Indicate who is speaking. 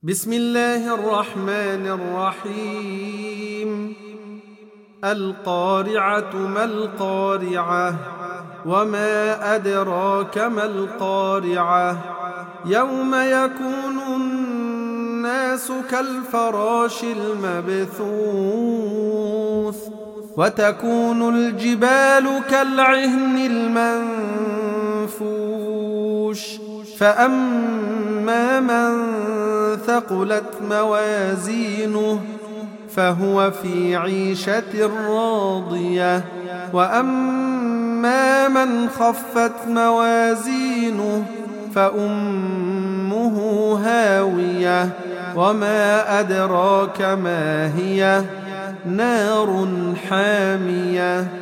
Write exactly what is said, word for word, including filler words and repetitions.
Speaker 1: بسم الله الرحمن الرحيم. القارعة ما القارعة وما أدراك ما القارعة يوم يكون الناس كالفراش المبثوث وتكون الجبال كالعهن المنفوش فأما من ثقلت موازينه فهو في عيشة راضية وأما من خفت موازينه فأمه هاوية وما أدراك ما هي نار حامية.